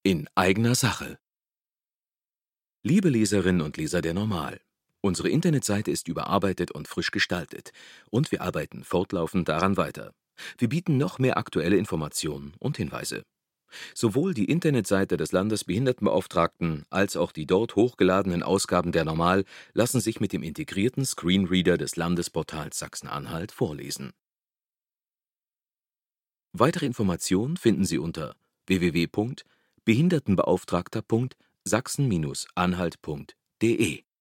In eigener Sache. Liebe Leserinnen und Leser der Normal, unsere Internetseite ist überarbeitet und frisch gestaltet und wir arbeiten fortlaufend daran weiter. Wir bieten noch mehr aktuelle Informationen und Hinweise. Sowohl die Internetseite des Landesbehindertenbeauftragten als auch die dort hochgeladenen Ausgaben der Normal lassen sich mit dem integrierten Screenreader des Landesportals Sachsen-Anhalt vorlesen. Weitere Informationen finden Sie unter www.behindertenbeauftragter.sachsen-anhalt.de